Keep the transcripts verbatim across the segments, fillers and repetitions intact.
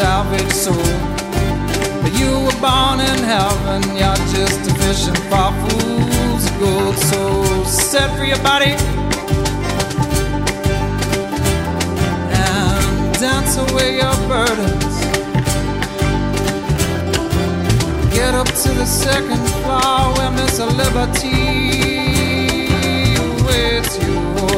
salvage soul. But you were born in heaven, you're just a fishing for fools of gold. So set free your body and dance away your burdens. Get up to the second floor where Miss Liberty awaits you.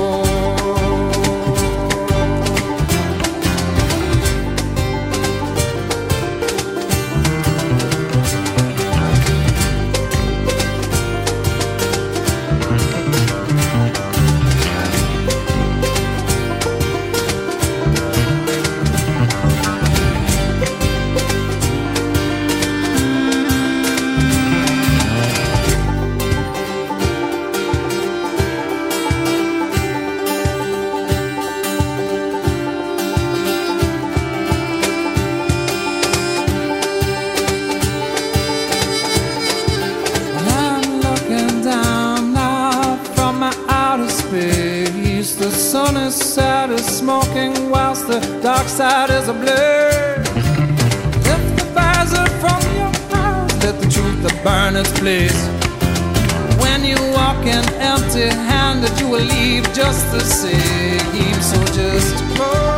The sun is sad as smoking whilst the dark side is a blur. Lift the visor from your eyes, let the truth that burn its place. When you walk in empty-handed, you will leave just the same. So just close